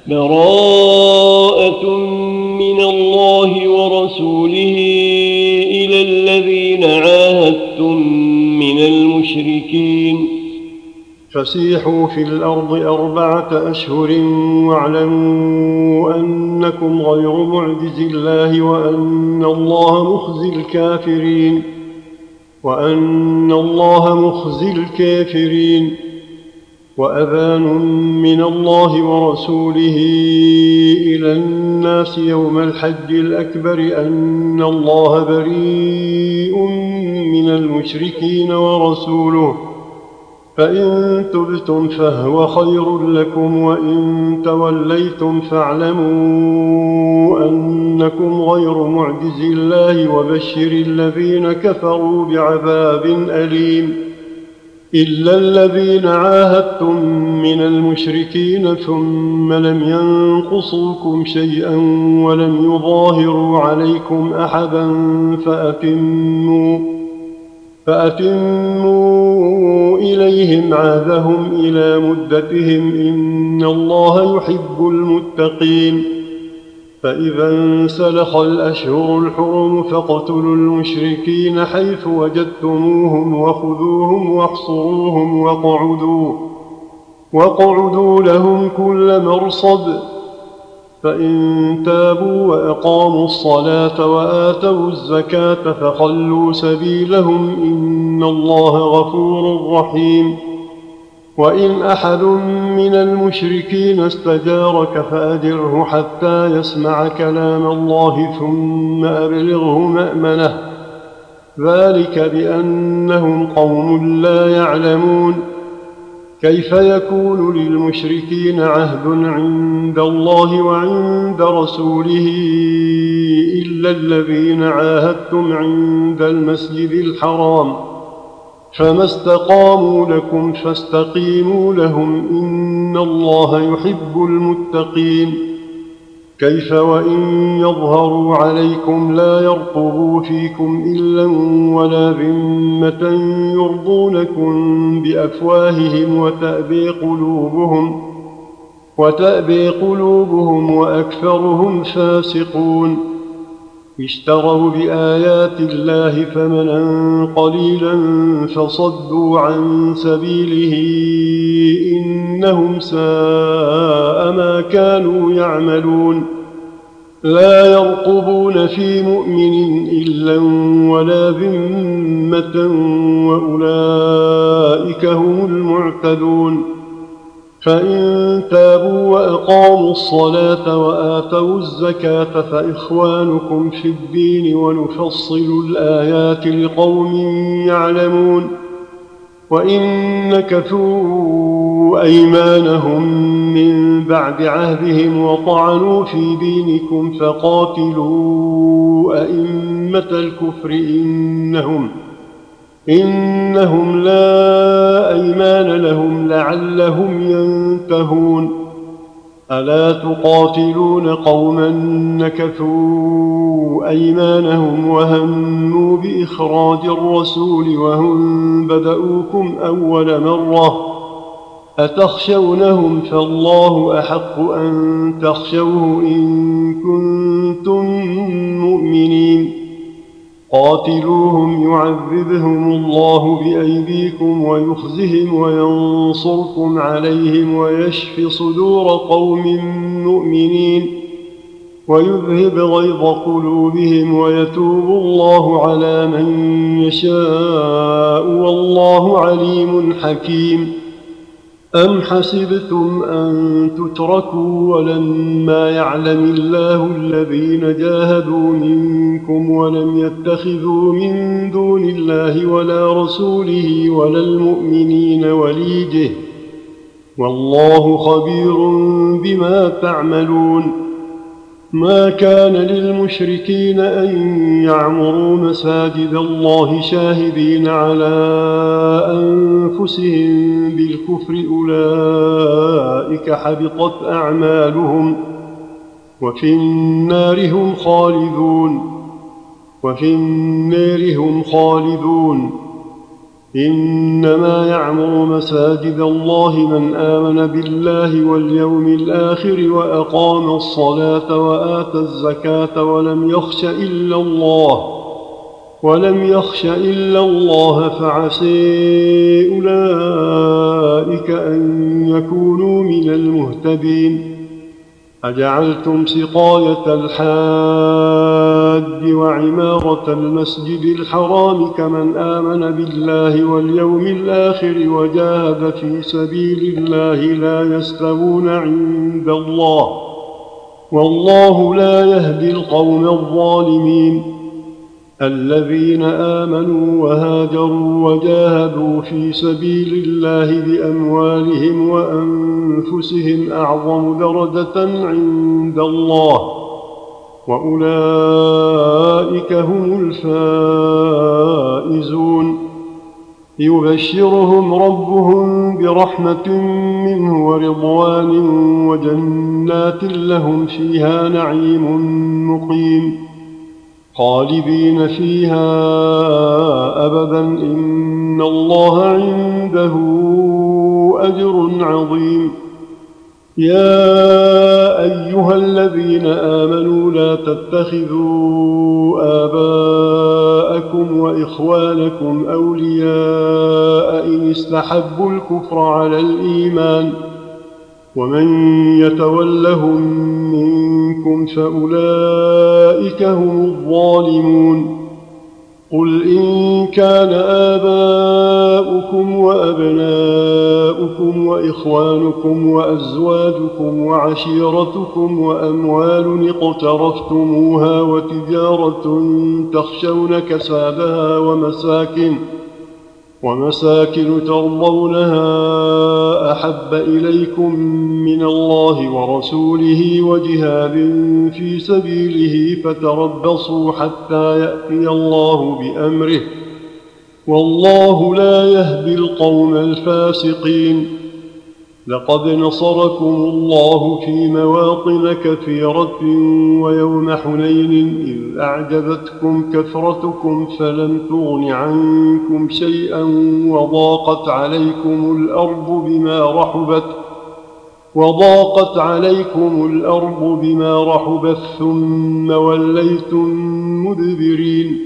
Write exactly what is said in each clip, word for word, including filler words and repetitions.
براءة من الله ورسوله إلى الذين عاهدتم من المشركين. فسيحوا في الأرض أربعة أشهر واعلموا أنكم غير معجز الله وأن الله مخزي الكافرين وأن الله مخزي الكافرين وأذان من الله ورسوله إلى الناس يوم الحج الأكبر أن الله بريء من المشركين ورسوله، فإن تبتم فهو خير لكم وإن توليتم فاعلموا أنكم غير معجز الله وبشر الذين كفروا بعذاب أليم. إلا الذين عاهدتم من المشركين ثم لم ينقصوكم شيئا ولم يظاهروا عليكم أحدا فأتموا, فأتموا إليهم عهدهم إلى مدتهم إن الله يحب المتقين. فإذا انسلخ الأشهر الحرم فاقتلوا المشركين حيث وجدتموهم وخذوهم واحصروهم واقعدوا, واقعدوا لهم كل مرصد. فإن تابوا وأقاموا الصلاة وآتوا الزكاة فخلوا سبيلهم إن الله غفور رحيم. وإن أحد من المشركين استجارك فأجره حتى يسمع كلام الله ثم أبلغه مأمنه، ذلك بأنهم قوم لا يعلمون. كيف يكون للمشركين عهد عند الله وعند رسوله إلا الذين عاهدتم عند المسجد الحرام، فما استقاموا لكم فاستقيموا لهم إن الله يحب المتقين. كيف وإن يظهروا عليكم لا يرقبوا فيكم إلا ولا ذمة يرضونكم بأفواههم وتأبي قلوبهم, وتأبي قلوبهم وأكثرهم فاسقون. اشتروا بآيات الله ثمنا قليلا فصدوا عن سبيله إنهم ساء ما كانوا يعملون. لا يرقبون في مؤمن إلا ولا ذمة وأولئك هم المعتدون. فإن تابوا وأقاموا الصلاة وآتوا الزكاة فإخوانكم في الدين ونفصل الآيات لقوم يعلمون. وإن نكثوا أيمانهم من بعد عهدهم وطعنوا في دينكم فقاتلوا أئمة الكفر إنهم إنهم لا أيمان لهم لعلهم ينتهون. ألا تقاتلون قوما نكثوا أيمانهم وهموا بإخراج الرسول وهم بدؤوكم أول مرة أتخشونهم فالله أحق أن تخشوه إن كنتم مؤمنين. قاتلوهم يعذبهم الله بأيديكم ويخزهم وينصركم عليهم ويشف صدور قوم مؤمنين ويذهب غيظ قلوبهم ويتوب الله على من يشاء والله عليم حكيم. أم حسبتم أن تتركوا ولما يعلم الله الذين جاهدوا منكم ولم يتخذوا من دون الله ولا رسوله ولا المؤمنين وليجه والله خبير بما تعملون. ما كان للمشركين أن يعمروا مساجد الله شاهدين على أنفسهم بالكفر أولئك حبطت أعمالهم وفي النار هم خالدون وفي النار هم خالدون. إنما يعمر مساجد الله من آمن بالله واليوم الآخر وأقام الصلاة وآتى الزكاة ولم يخش إلا الله ولم يخش إلا الله فعسى أولئك أن يكونوا من المهتدين. أجعلتم سقاية الحاج وعمارة المسجد الحرام كمن آمن بالله واليوم الآخر وجاهد في سبيل الله لا يستوون عند الله والله لا يهدي القوم الظالمين. الذين آمنوا وهاجروا وجاهدوا في سبيل الله بأموالهم وأنفسهم أعظم درجة عند الله وأولئك هم الفائزون. يبشرهم ربهم برحمة منه ورضوان وجنات لهم فيها نعيم مقيم خالدين فيها أبدا إن الله عنده أجر عظيم. يا أيها الذين آمنوا لا تتخذوا آباءكم وإخوانكم أولياء إن استحبوا الكفر على الإيمان ومن يتولهم منكم فأولئك هم الظالمون. قل إن كان آباؤكم وأبناؤكم وإخوانكم وأزواجكم وعشيرتكم وأموال اقترفتموها وتجارة تخشون كسادها ومساكن ومساكن ترضونها أحب إليكم من الله ورسوله وجهاد في سبيله فتربصوا حتى يأتي الله بأمره والله لا يهدي القوم الفاسقين. لقد نصركم الله في مواطن كثيرة ويوم حنين إذ أعجبتكم كثرتكم فلم تغن عنكم شيئا وضاقت عليكم الأرض بما رحبت وضاقت عليكم الأرض بما رحبت ثم وليتم مدبرين.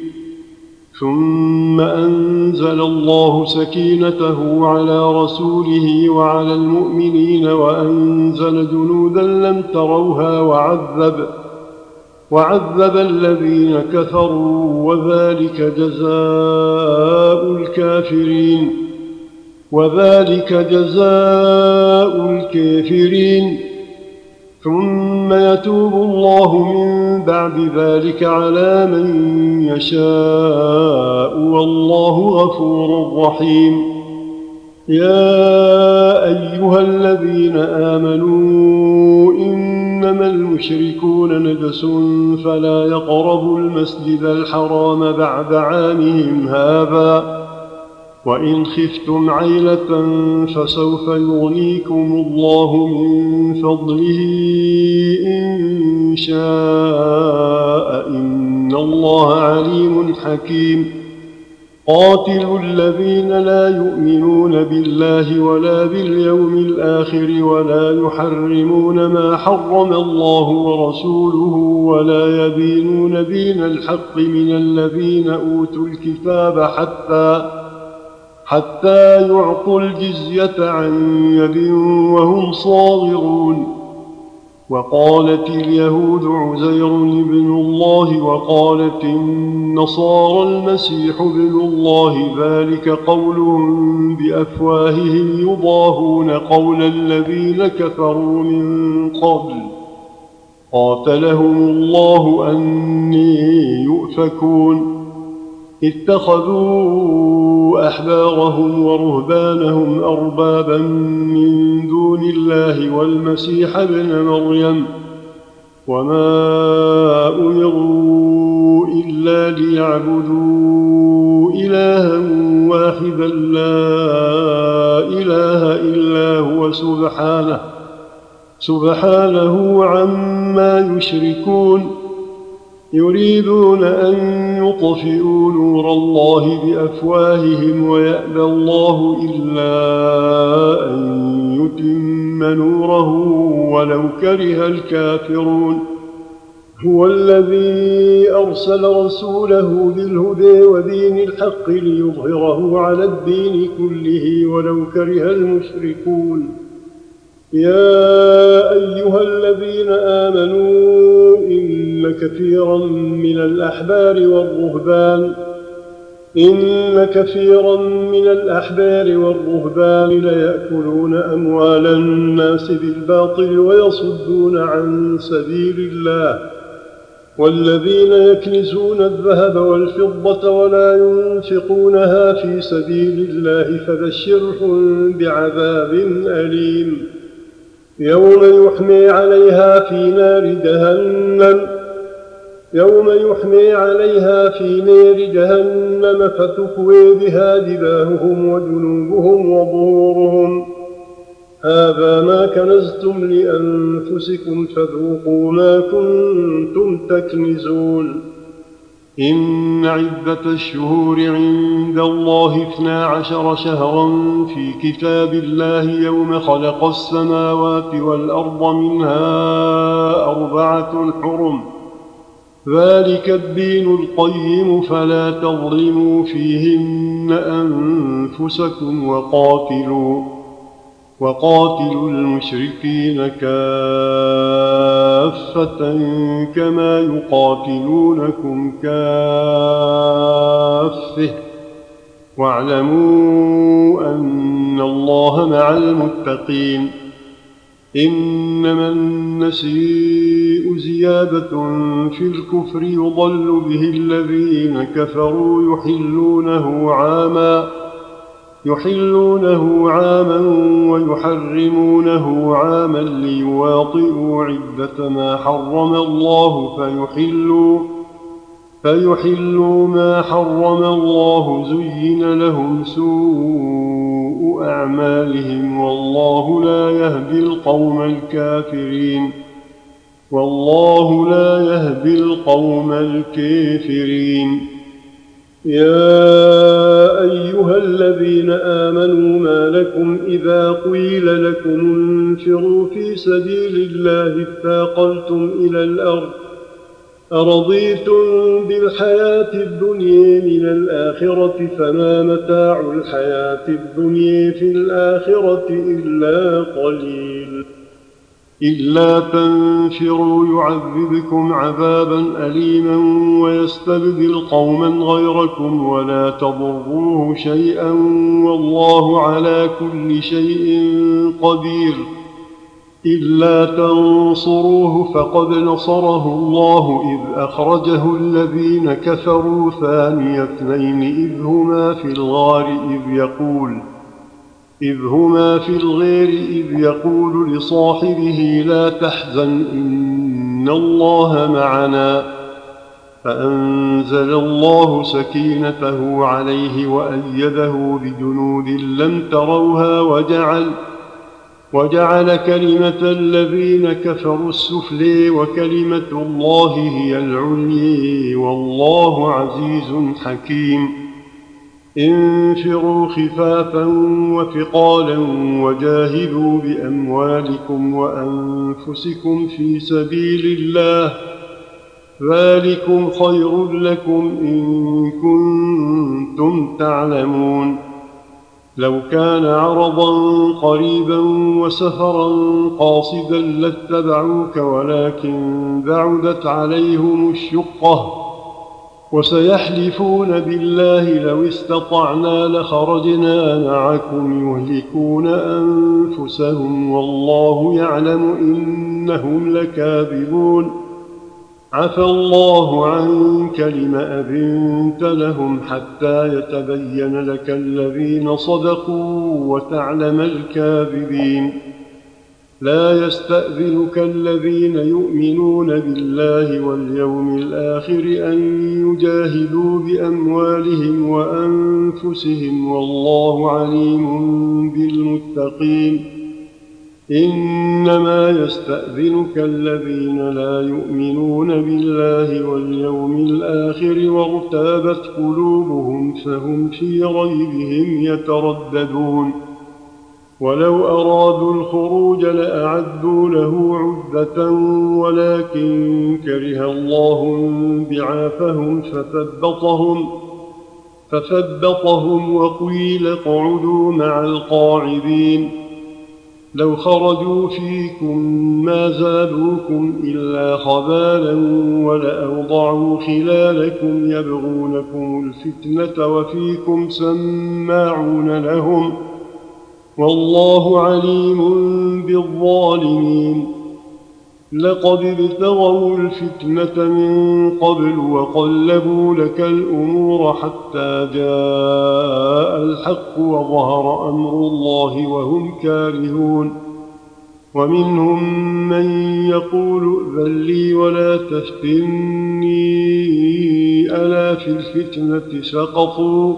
ثم أنزل الله سكينته على رسوله وعلى المؤمنين وأنزل جنودا لم تروها وعذب وعذب الذين كفروا وذلك جزاء الكافرين وذلك جزاء الكافرين. ثم يتوب الله من بعد ذلك على من يشاء والله غفور رحيم. يا أيها الذين آمنوا إنما المشركون نجس فلا يقربوا المسجد الحرام بعد عامهم هذا وإن خفتم عيلة فسوف يغنيكم الله من فضله إن شاء إن الله عليم حكيم. قاتلوا الذين لا يؤمنون بالله ولا باليوم الآخر ولا يحرمون ما حرم الله ورسوله ولا يدينون دين الحق من الذين أوتوا الكتاب حتى حتى يعطوا الجزية عن يد وهم صاغرون. وقالت اليهود عزير ابن الله وقالت النصارى المسيح ابن الله ذلك قولهم بأفواههم يضاهون قول الذين كفروا من قبل قاتلهم الله أني يؤفكون. اتخذوا أحبارهم ورهبانهم أربابا من دون الله والمسيح ابن مريم وما أمروا إلا ليعبدوا إلها واحدا لا إله إلا هو سبحانه سبحانه عما يشركون. يريدون أن يطفئوا نور الله بأفواههم ويأبى الله إلا أن يتم نوره ولو كره الكافرون. هو الذي أرسل رسوله بالهدى ودين الحق ليظهره على الدين كله ولو كره المشركون. يا أيها الذين آمنوا إن كثيرا من الأحبار والرهبان إن كثيرا من الأحبار والرهبان ليأكلون أموال الناس بالباطل ويصدون عن سبيل الله والذين يكنزون الذهب والفضة ولا ينفقونها في سبيل الله فبشرهم بعذاب أليم يوم يحمي عليها في نار جهنم يوم يحمي عليها في نار جهنم فتكوي بها جباههم وجنوبهم وظهورهم هذا ما كنزتم لأنفسكم فذوقوا ما كنتم تكنزون. إن عدة الشهور عند الله اثنا عشر شهرا في كتاب الله يوم خلق السماوات والأرض منها أربعة حرم ذلك الدين القيم فلا تظلموا فيهن أنفسكم وقاتلوا وقاتلوا المشركين كافة كما يقاتلونكم كافة واعلموا أن الله مع المتقين. إنما النسيء زيادة في الكفر يضل به الذين كفروا يحلونه عاما يحلونه عاما ويحرمونه عاما ليواطئوا عدة ما حرم الله فيحلوا فيحلوا ما حرم الله زين لهم سوء أعمالهم والله لا يهدي القوم الكافرين والله لا يهدي القوم الكافرين. يا أيها الذين آمنوا ما لكم إذا قيل لكم انفروا في سبيل الله اثاقلتم إلى الأرض أرضيتم بالحياة الدنيا من الآخرة فما متاع الحياة الدنيا في الآخرة إلا قليل. إلا تنفروا يعذبكم عذابا أليما ويستبدل قوما غيركم ولا تضروه شيئا والله على كل شيء قدير. إلا تنصروه فقد نصره الله إذ أخرجه الذين كفروا ثاني اثنين إذ هما في الغار إذ يقول إذ هما في الغار إذ يقول لصاحبه لا تحزن إن الله معنا فأنزل الله سكينته عليه وأيده بجنود لم تروها وجعل وجعل كلمة الذين كفروا السفلي وكلمة الله هي العليا والله عزيز حكيم. انفروا خفافا وثقالا وجاهدوا بأموالكم وأنفسكم في سبيل الله ذلكم خير لكم إن كنتم تعلمون. لو كان عرضا قريبا وسفرا قاصدا لاتبعوك ولكن بعدت عليهم الشقة وسيحلفون بالله لو استطعنا لخرجنا معكم يهلكون أنفسهم والله يعلم إنهم لكاذبون. عفى الله عنك لم أذنت لهم حتى يتبين لك الذين صدقوا وتعلم الكاذبين. لا يستأذنك الذين يؤمنون بالله واليوم الآخر أن يجاهدوا بأموالهم وأنفسهم والله عليم بالمتقين. إنما يستأذنك الذين لا يؤمنون بالله واليوم الآخر وارتابت قلوبهم فهم في ريبهم يترددون ولو أرادوا الخروج لأعدوا له عدة ولكن كره الله بعاثهم فثبطهم فثبطهم وقيل اقعدوا مع القاعدين لو خرجوا فيكم ما زادوكم إلا خبالا ولأوضعوا خلالكم يبغونكم الفتنة وفيكم سماعون لهم والله عليم بالظالمين لقد ابتغوا الفتنة من قبل وقلبوا لك الأمور حتى جاء الحق وظهر أمر الله وهم كارهون ومنهم من يقول ائذن لي ولا تفتني ألا في الفتنة سقطوا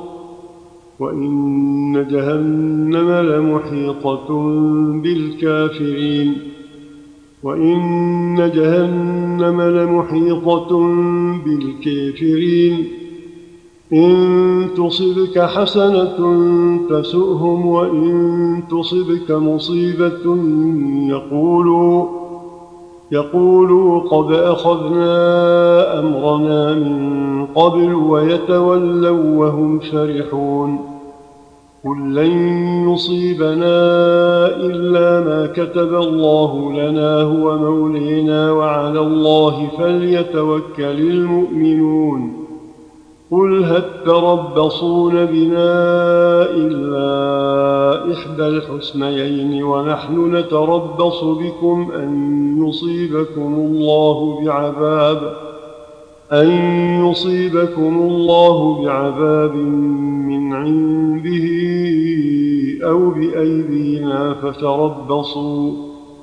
وإن جهنم لمحيطة بالكافرين وإن جهنم لمحيطة بالكافرين إن تصبك حسنة تسؤهم وإن تصبك مصيبة يقولوا يقولوا قد أخذنا أمرنا من قبل ويتولوا وهم فرحون قل لن يصيبنا إلا ما كتب الله لنا هو مولينا وعلى الله فليتوكل المؤمنون قل هل تربصون بنا إلا إحدى الحسنيين ونحن نتربص بكم أن يصيبكم الله بعذاب أن يصيبكم الله بعذاب من عنده أو بأيدينا فتربصوا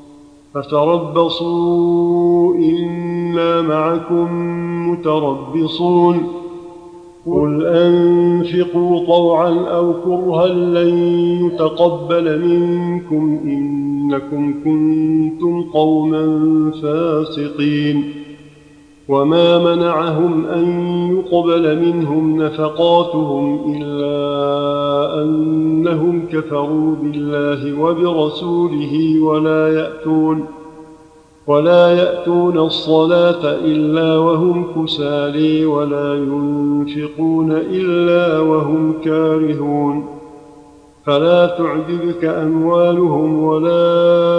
فتربصوا إنا معكم متربصون قل أنفقوا طوعا أو كرها لن يتقبل منكم إنكم كنتم قوما فاسقين وما منعهم أن يقبل منهم نفقاتهم إلا أنهم كفروا بالله وبرسوله ولا يأتون ولا يأتون الصلاة إلا وهم كسالى ولا ينفقون إلا وهم كارهون فلا تعجبك أموالهم ولا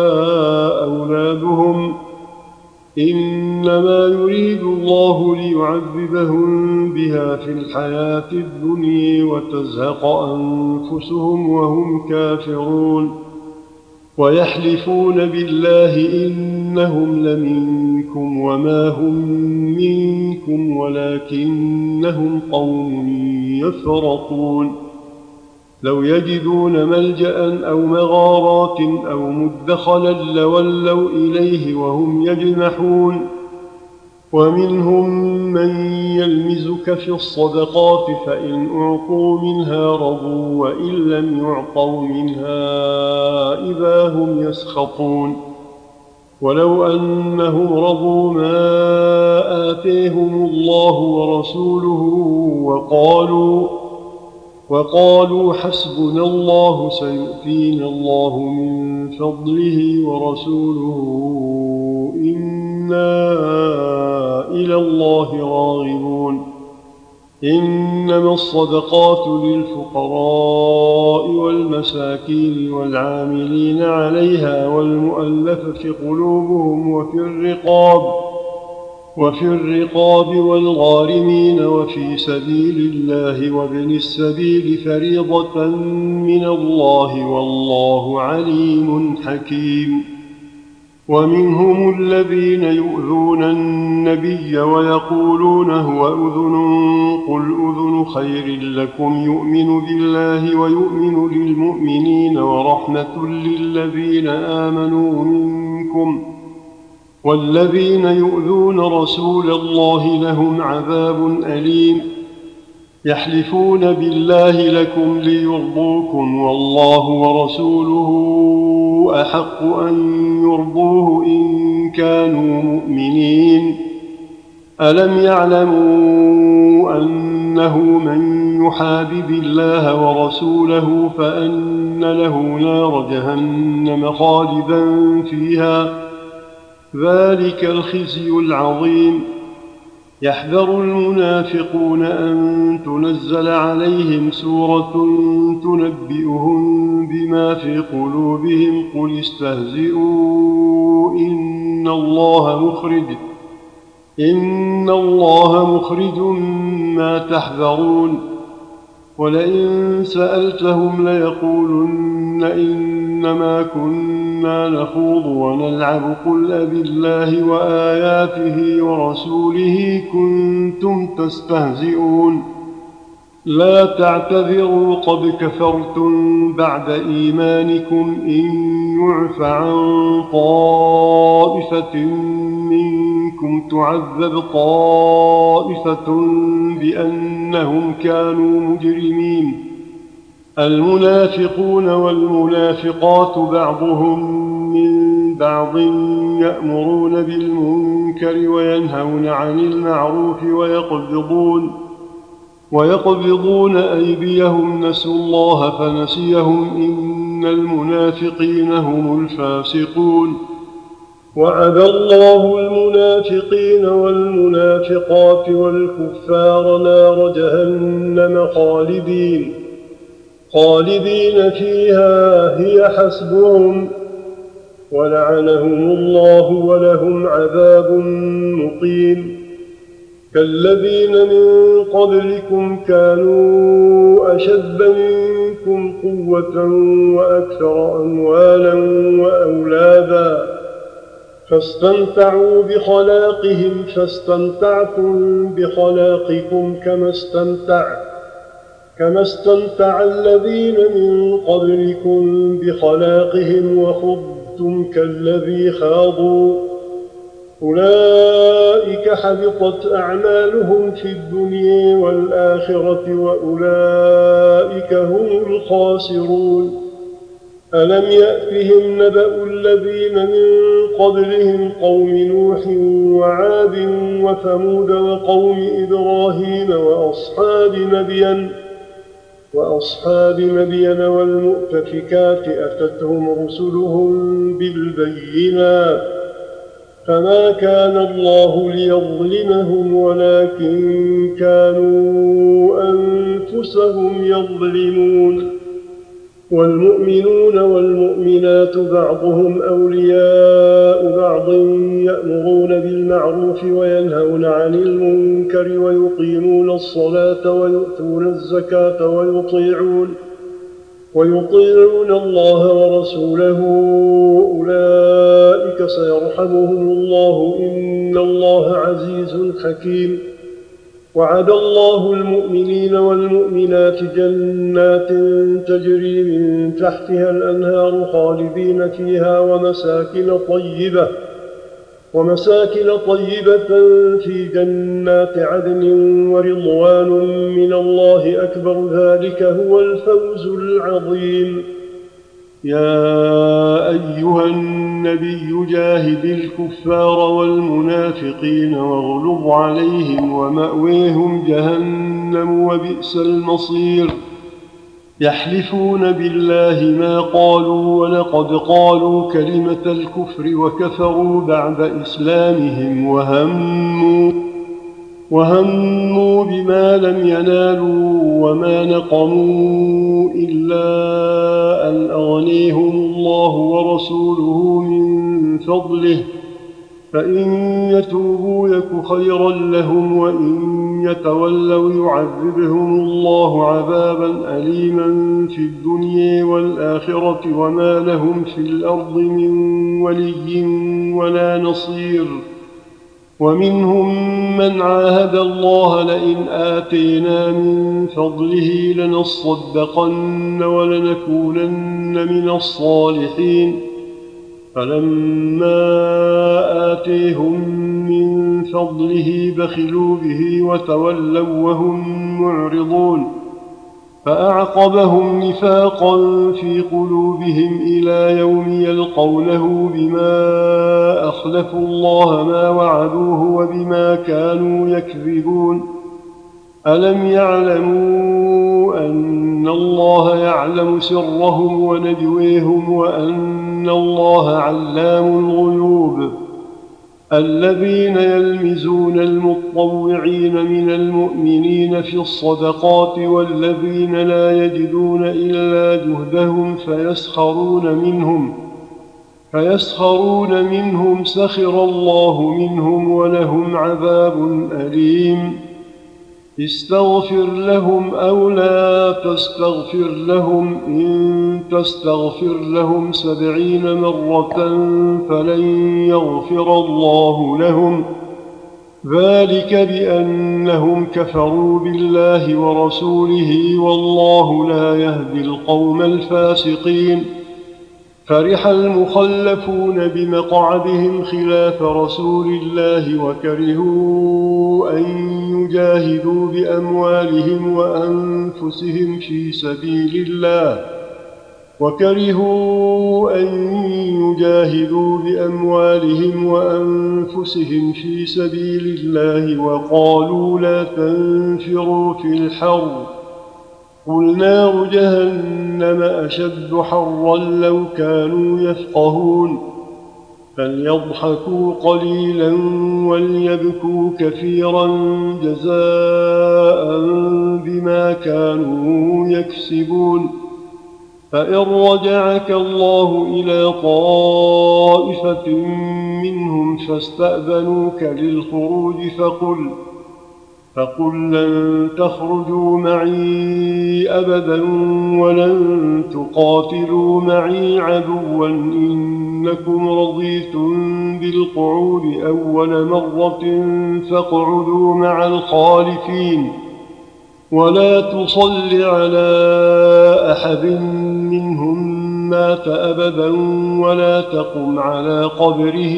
أولادهم إنما يريد الله ليعذبهم بها في الحياة الدنيا وتزهق أنفسهم وهم كافرون ويحلفون بالله إنهم لمنكم وما هم منكم ولكنهم قوم يفرقون لو يجدون ملجأ أو مغارات أو مدخلا لولوا إليه وهم يجمحون ومنهم من يلمزك في الصدقات فإن أعطوا منها رضوا وإن لم يعطوا منها إذا هم يسخطون ولو أنهم رضوا ما آتيهم الله ورسوله وقالوا وقالوا حسبنا الله سيؤتينا الله من فضله ورسوله إنا إلى الله راغبون إنما الصدقات للفقراء والمساكين والعاملين عليها والمؤلفة قلوبهم وفي الرقاب وفي الرقاب والغارمين وفي سبيل الله وابن السبيل فريضة من الله والله عليم حكيم ومنهم الذين يؤذون النبي ويقولون هو أذن قل أذن خير لكم يؤمن بالله ويؤمن للمؤمنين ورحمة للذين آمنوا منكم والذين يؤذون رسول الله لهم عذاب أليم يحلفون بالله لكم ليرضوكم والله ورسوله أحق أن يرضوه إن كانوا مؤمنين. ألم يعلموا أنه من يحابب الله ورسوله فأن له نار جهنم خالدا فيها، ذلك الخزي العظيم. يحذر المنافقون أن تنزل عليهم سورة تنبئهم بما في قلوبهم قل استهزئوا إن الله مخرج إن الله مخرج ما تحذرون. ولئن سألتهم ليقولن إنما كنا نخوض ونلعب قل أبالله وآياته ورسوله كنتم تستهزئون. لا تعتذروا قد كفرتم بعد إيمانكم إن يعف عن طائفة منكم تعذب طائفة بأنهم كانوا مجرمين. المنافقون والمنافقات بعضهم من بعض يأمرون بالمنكر وينهون عن المعروف ويقبضون ويقبضون أيديهم نسوا الله فنسيهم إن المنافقين هم الفاسقون. وعد الله المنافقين والمنافقات والكفار نار جهنم خالدين خالدين فيها هي حسبهم ولعنهم الله ولهم عذاب مقيم. كالذين من قبلكم كانوا أشد منكم قوة وأكثر أموالا وأولادا فاستمتعوا بخلاقهم فاستمتعتم بخلاقكم كما استمتع كما استمتع الذين من قبلكم بخلاقهم وخضتم كالذي خاضوا أولئك حبطت أعمالهم في الدنيا والآخرة وأولئك هم الخاسرون. ألم يأتهم نبأ الذين من قبلهم قوم نوح وعاد وثمود وقوم إبراهيم وأصحاب مدين وأصحاب مدين والمؤتفكات أتتهم رسلهم بالبينات فما كان الله ليظلمهم ولكن كانوا أنفسهم يظلمون. والمؤمنون والمؤمنات بعضهم أولياء بعض يأمرون بالمعروف وينهون عن المنكر ويقيمون الصلاة ويؤتون الزكاة ويطيعون ويطيعون الله ورسوله أولئك سيرحمهم الله إن الله عزيز حكيم. وعد الله المؤمنين والمؤمنات جنات تجري من تحتها الأنهار خالدين فيها ومساكن طيبة ومساكن طيبة في جنات عدن ورضوان من الله أكبر ذلك هو الفوز العظيم. يا أيها النبي جاهد الكفار والمنافقين واغلظ عليهم ومأويهم جهنم وبئس المصير. يحلفون بالله ما قالوا ولقد قالوا كلمة الكفر وكفروا بعد إسلامهم وهموا وهموا بما لم ينالوا وما نقموا إلا أن أغنيهم الله ورسوله من فضله فإن يتوبوا يك خيرا لهم وإن يتولوا يعذبهم الله عذابا أليما في الدنيا والآخرة وما لهم في الأرض من ولي ولا نصير. ومنهم من عاهد الله لئن آتينا من فضله لنصدقن ولنكونن من الصالحين فلما آتيهم من فضله بخلوا به وتولوا وهم معرضون فأعقبهم نفاقا في قلوبهم إلى يوم يلقونه بما أخلفوا الله ما وعدوه وبما كانوا يكذبون. ألم يعلموا أن الله يعلم سرهم ونجويهم وأن الله علام الغيوب؟ الذين يلمزون المطوعين من المؤمنين في الصدقات والذين لا يجدون إلا جهدهم فيسخرون منهم فيسخرون منهم سخر الله منهم ولهم عذاب أليم. استغفر لهم أو لا تستغفر لهم إن تستغفر لهم سبعين مرة فلن يغفر الله لهم، ذلك بأنهم كفروا بالله ورسوله والله لا يهدي القوم الفاسقين. فرح المخلفون بمقعدهم خلاف رسول الله وكرهوا أن يجاهدوا بأموالهم وأنفسهم في سبيل الله وكرهوا أن يجاهدوا بأموالهم وأنفسهم في سبيل الله وقالوا لا تنفروا في الحر، قل نار جهنم أشد حرا لو كانوا يفقهون. فليضحكوا قليلا وليبكوا كثيرا جزاء بما كانوا يكسبون. فإن رجعك الله إلى طائفة منهم فاستأذنوك للخروج فقل فقل لن تخرجوا معي أبدا ولن تقاتلوا معي عدوا إنكم رضيتم بالقعود أول مرة فاقعدوا مع الخالفين ولا تصل على أحد منهم مات أبدا ولا تقم على قبره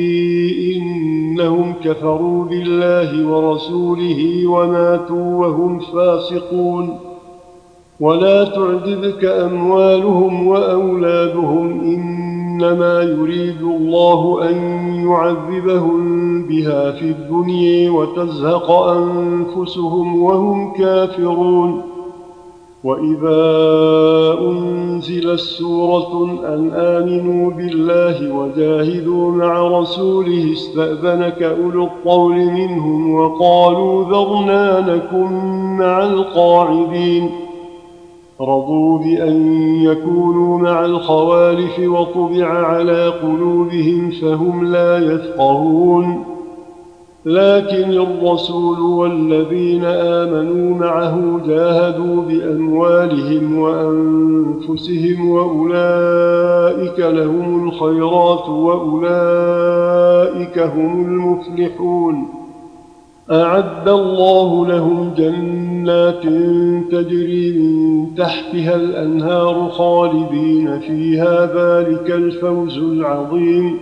إنهم كفروا بالله ورسوله وماتوا وهم فاسقون. ولا تعجبك أموالهم وأولادهم إنما يريد الله أن يعذبهم بها في الدنيا وتزهق أنفسهم وهم كافرون. وإذا أنزلت سورة أن آمنوا بالله وجاهدوا مع رسوله استأذنك أولو الطول منهم وقالوا ذرنا نكن مع القاعدين. رضوا بأن يكونوا مع الخوالف وطبع على قلوبهم فهم لا يفقهون. لكن الرسول والذين آمنوا معه جاهدوا بأموالهم وأنفسهم وأولئك لهم الخيرات وأولئك هم المفلحون. أعد الله لهم جنات تجري من تحتها الأنهار خالدين فيها ذلك الفوز العظيم.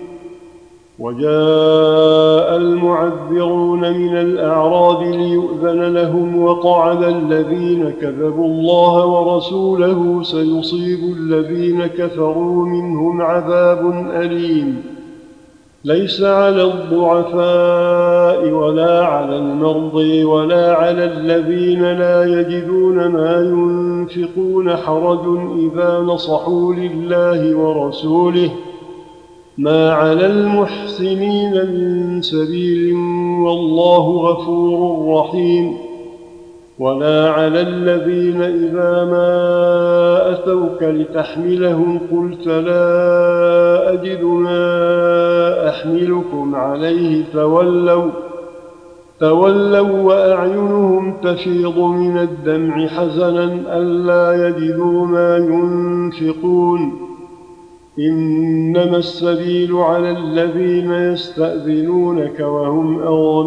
وجاء المعذرون من الأعراب ليؤذن لهم وقعد الذين كذبوا الله ورسوله سيصيب الذين كفروا منهم عذاب أليم. ليس على الضعفاء ولا على المرضى ولا على الذين لا يجدون ما ينفقون حرج إذا نصحوا لله ورسوله ما على المحسنين من سبيل والله غفور رحيم. ولا على الذين إذا ما أتوك لتحملهم قلت لا أجد ما أحملكم عليه تولوا تولوا وأعينهم تفيض من الدمع حزنا ألا يجدوا ما ينفقون. إنما السبيل على الذين يستأذنونك وهم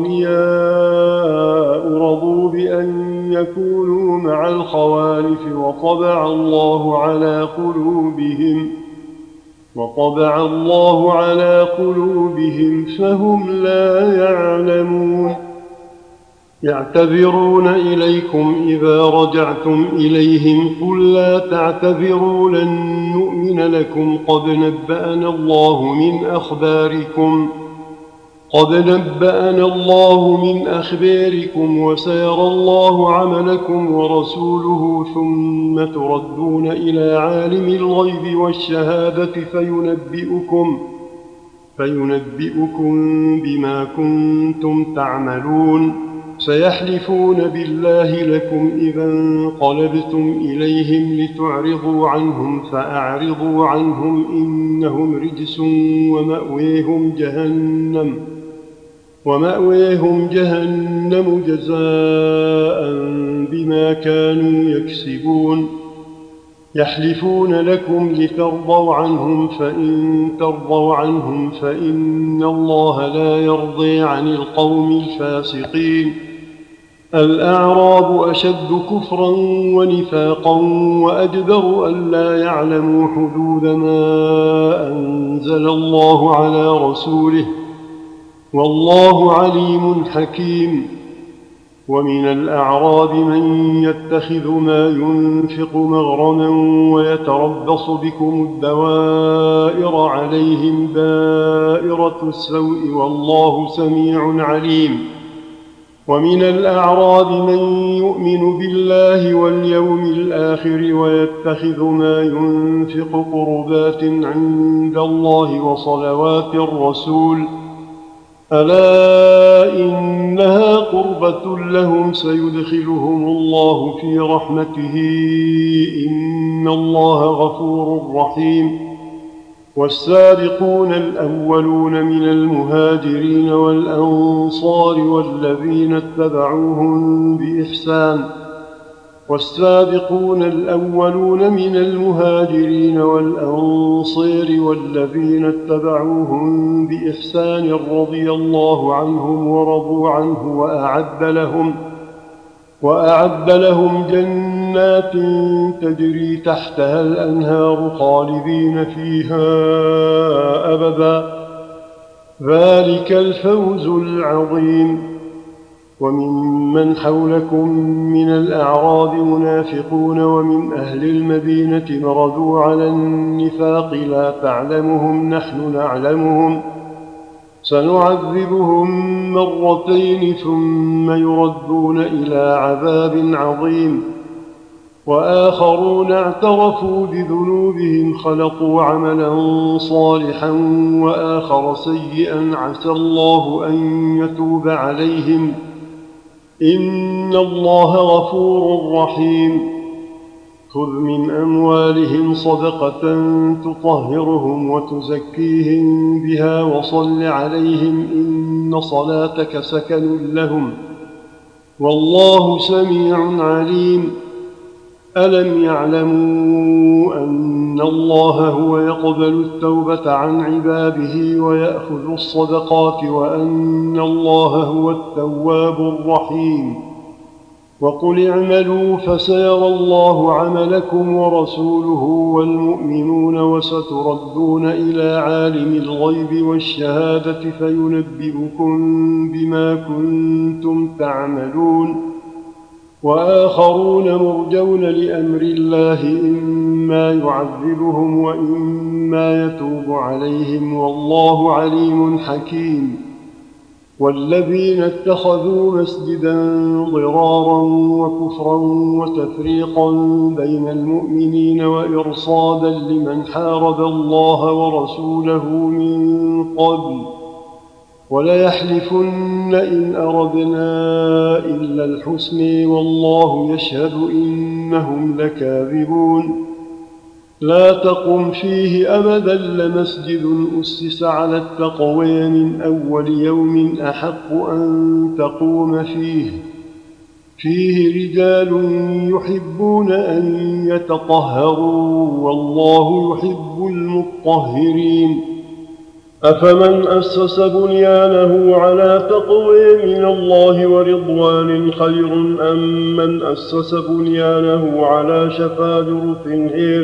أغنياء رضوا بأن يكونوا مع الخوالف وطبع الله على قلوبهم وطبع الله على قلوبهم فهم لا يعلمون. يعتذرون إليكم إذا رجعتم إليهم قل لا تعتذروا لن نؤمن لكم قد نبأنا الله من أخباركم قد نبأنا الله من أخباركم وسيرى الله عملكم ورسوله ثم تردون إلى عالم الغيب والشهادة فينبئكم فينبئكم بما كنتم تعملون سيحلفون بالله لكم إذا انقلبتم إليهم لتعرضوا عنهم فأعرضوا عنهم إنهم رجس ومأويهم جهنم ومأويهم جهنم جزاء بما كانوا يكسبون يحلفون لكم لترضوا عنهم فإن ترضوا عنهم فإن الله لا يرضي عن القوم الفاسقين الأعراب أشد كفرا ونفاقا وأجدر ألا يعلموا حدود ما أنزل الله على رسوله والله عليم حكيم ومن الأعراب من يتخذ ما ينفق مغرما ويتربص بكم الدوائر عليهم دائرة السوء والله سميع عليم ومن الأعراب من يؤمن بالله واليوم الآخر ويتخذ ما ينفق قربات عند الله وصلوات الرسول ألا إنها قربة لهم سيدخلهم الله في رحمته إن الله غفور رحيم والسابقون الأولون من المهاجرين والأنصار والذين اتبعوهم بإحسان والسابقون الأولون من المهاجرين والأنصار والذين اتبعوهم بإحسان رضي الله عنهم ورضوا عنه وأعد لهم وأعد لهم جنات تجري تحتها الأنهار خالدين فيها أبدا ذلك الفوز العظيم وممن حولكم من الأعراب منافقون ومن أهل المدينة مردوا على النفاق لا تعلمهم نحن نعلمهم سنعذبهم مرتين ثم يردون إلى عذاب عظيم وآخرون اعترفوا بذنوبهم خلقوا عملا صالحا وآخر سيئا عسى الله أن يتوب عليهم إن الله غفور رحيم خذ من أموالهم صدقة تطهرهم وتزكيهم بها وصل عليهم إن صلاتك سكن لهم والله سميع عليم ألم يعلموا أن الله هو يقبل التوبة عن عباده ويأخذ الصدقات وأن الله هو التواب الرحيم وقل اعملوا فسيرى الله عملكم ورسوله والمؤمنون وستردون إلى عالم الغيب والشهادة فينبئكم بما كنتم تعملون وآخرون مرجون لأمر الله إما يعذبهم وإما يتوب عليهم والله عليم حكيم والذين اتخذوا مسجدا ضرارا وكفرا وتفريقا بين المؤمنين وإرصادا لمن حارب الله ورسوله من قبل وليحلفن إن أردنا إلا الحسن والله يشهد إنهم لكاذبون لا تقم فيه أبدا لمسجد أسس على التقوى من أول يوم أحق أن تقوم فيه فيه رجال يحبون أن يتطهروا والله يحب المطهرين أفمن أسس بنيانه على تقوى من الله ورضوان خير أم من أسس بنيانه على شفا جرف هير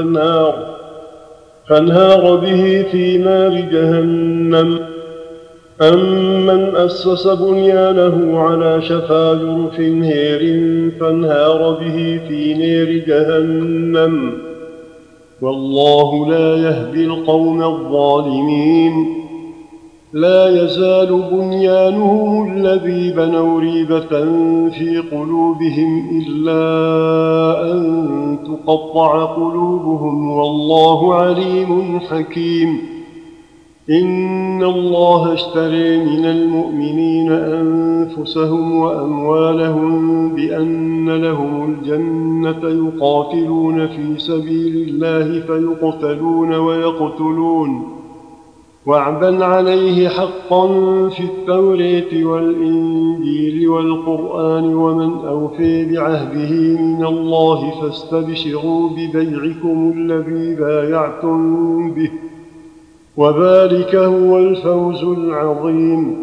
فانهار, فانهار به في نار جهنم أمن أسس بنيانه على شفا جرف هير فانهار به في نير جهنم والله لا يهدي القوم الظالمين لا يزال بنيانهم الذي بنوا ريبة في قلوبهم إلا أن تقطع قلوبهم والله عليم حكيم إن الله اشتري من المؤمنين أنفسهم وأموالهم بأن لهم الجنة يقاتلون في سبيل الله فيقتلون ويقتلون وعدا عليه حقا في التوراة والإنجيل والقرآن ومن أوفي بعهده من الله فاستبشروا ببيعكم الذي بايعتم به وذلك هو الفوز العظيم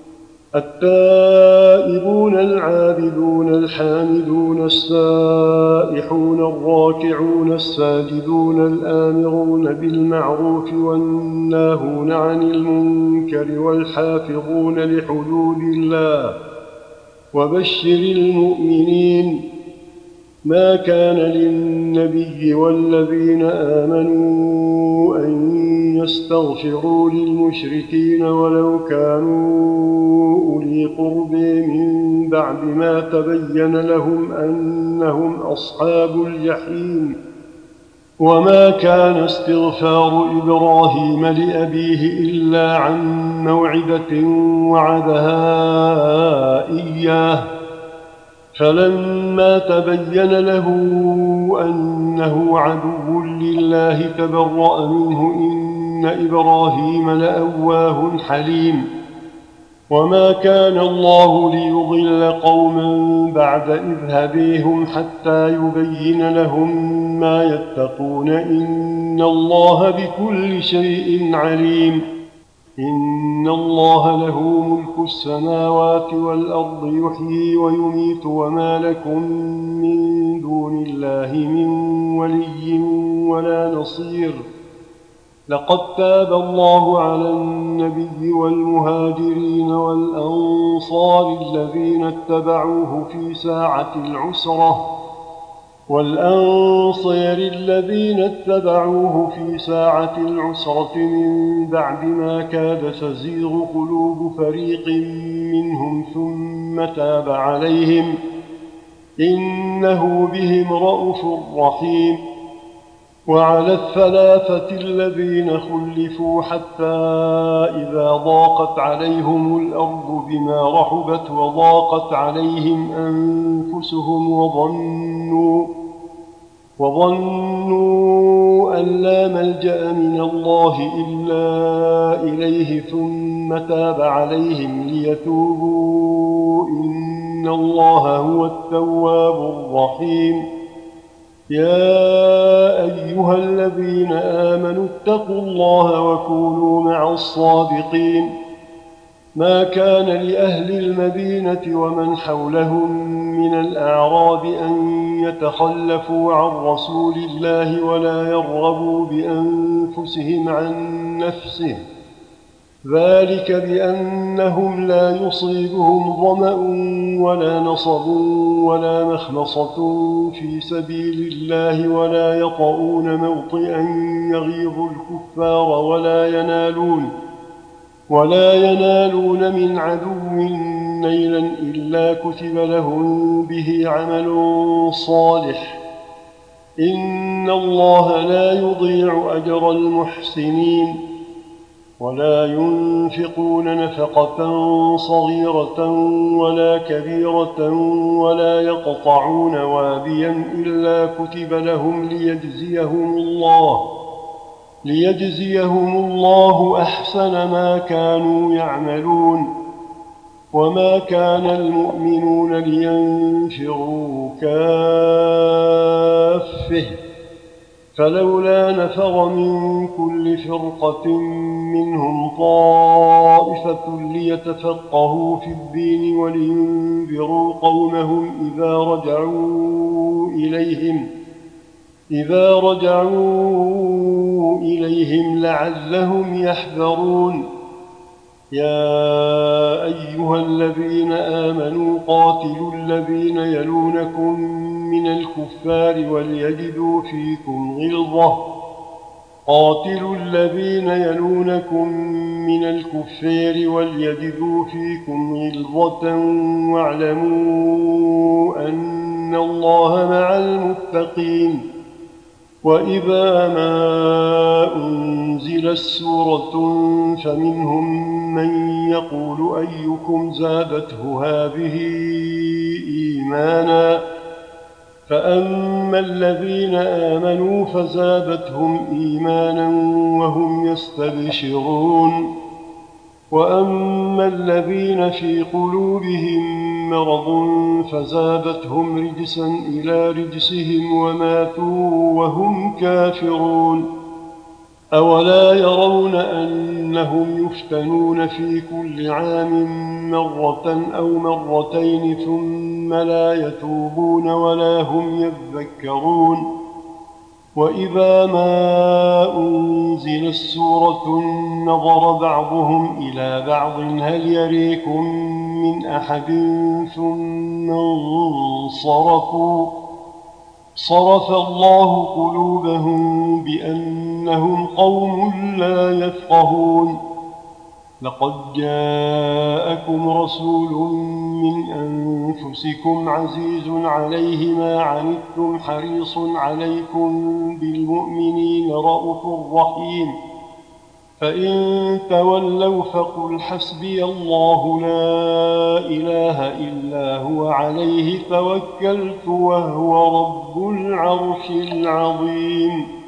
التائبون العابدون الحامدون السائحون الراكعون الساجدون الآمرون بالمعروف والناهون عن المنكر والحافظون لحدود الله وبشر المؤمنين ما كان للنبي والذين آمنوا أن يستغفروا للمشركين ولو كانوا أولي قرب من بعد ما تبين لهم أنهم أصحاب الجحيم وما كان استغفار إبراهيم لأبيه إلا عن موعدة وعدها إياه فلما تبين له أنه عدو لله تبرأ منه إن إبراهيم لأواه حليم وما كان الله ليضل قوما بعد إذ هديهم حتى يبين لهم ما يتقون إن الله بكل شيء عليم إن الله له ملك السماوات والأرض يحيي ويميت وما لكم من دون الله من ولي ولا نصير لقد تاب الله على النبي والمهاجرين والأنصار الذين اتبعوه في ساعة العسرة والأنصار الذين اتبعوه في ساعة العسرة من بعد ما كاد تزيغ قلوب فريق منهم ثم تاب عليهم إنه بهم رءوف رحيم وعلى الثلاثة الذين خلفوا حتى إذا ضاقت عليهم الأرض بما رحبت وضاقت عليهم أنفسهم وظنوا وظنوا أن لا ملجأ من الله إلا إليه ثم تاب عليهم ليتوبوا إن الله هو التواب الرحيم يا أيها الذين آمنوا اتقوا الله وكونوا مع الصادقين ما كان لأهل المدينة ومن حولهم من الأعراب أن يتخلفوا عن رسول الله ولا يرغبوا بأنفسهم عن نفسه ذلك بأنهم لا يصيبهم ظمأ ولا نصب ولا مخمصة في سبيل الله ولا يطؤون موطئا يغيظ الكفار ولا ينالون ولا ينالون من عدو نيلا إلا كتب لهم به عمل صالح إن الله لا يضيع أجر المحسنين ولا ينفقون نفقة صغيرة ولا كبيرة ولا يقطعون واديا إلا كتب لهم ليجزيهم الله ليجزيهم الله أحسن ما كانوا يعملون وما كان المؤمنون لينفروا كافة فلولا نفر من كل فرقة منهم طائفة ليتفقهوا في الدين ولينذروا قومهم إذا رجعوا إليهم إذا رجعوا إليهم لعلهم يحذرون يا أيها الذين آمنوا قاتلوا الذين يلونكم من الكفار وليجدوا فيكم غلظة قاتلوا الذين يلونكم من الكفار وليجدوا فيكم غلظة واعلموا أن الله مع المتقين. وإذا ما أنزلت سورة فمنهم من يقول أيكم زادته هذه إيمانا فأما الذين آمنوا فزادتهم إيمانا وهم يستبشرون وأما الذين في قلوبهم مرض فزادتهم رجسا إلى رجسهم وماتوا وهم كافرون. أولا يرون أنهم يفتنون في كل عام مرة أو مرتين ثم لا يتوبون ولا هم يذكرون. وإذا ما أنزلت سورة نظر بعضهم إلى بعض هل يريكم من أحد ثم انصرفوا صرف الله قلوبهم بأنهم قوم لا يفقهون. لقد جاءكم رسول من أنفسكم عزيز عليه ما عنتم حريص عليكم بالمؤمنين رءوف رحيم. فإن تولوا فقل حسبي الله لا إله إلا هو عليه توكلت وهو رب العرش العظيم.